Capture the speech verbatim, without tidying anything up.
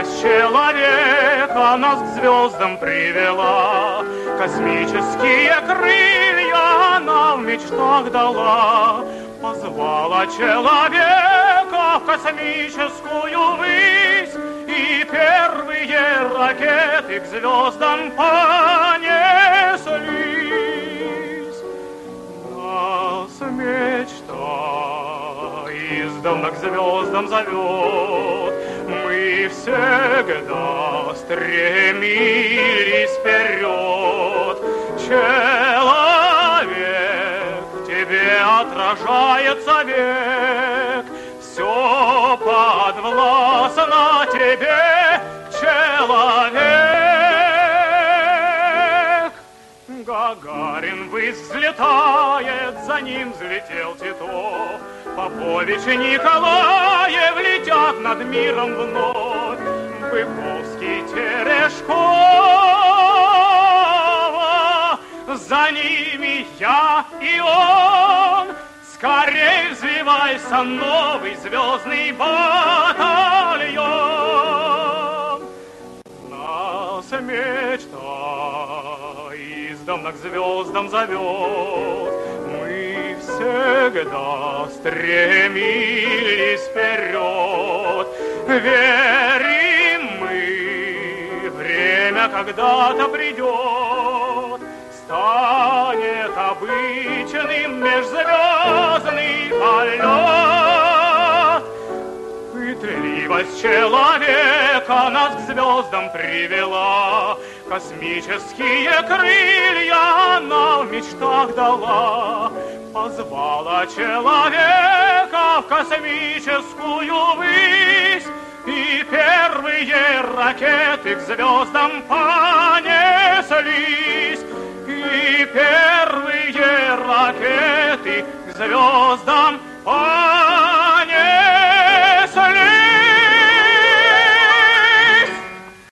Трудолюбивость человека нас к звездам привела. Космические крылья она в мечтах дала. Позвала человека в космическую высь, и первые ракеты к звездам понеслись. Нас мечта издавна к звездам зовет. Мы всегда стремились вперед. Человек, в тебе отражается век. Все подвластно тебе, человек. Гагарин ввысь взлетает, за ним взлетел Титов. Попович и Николаев летят над миром вновь. Быковский, Терешкова, за ними я и он. Скорей взвивайся, новый звездный батальон. Нас мечта издавна к звездам зовет. Мы всегда стремились вперед. Верим мы, время когда-то придет. Станет обычным межзвездный полет. Пытливость человека нас к звездам привела. Космические крылья она в мечтах дала. Позвала человека в космическую высь, и первые ракеты к звездам понеслись. И первые ракеты к звездам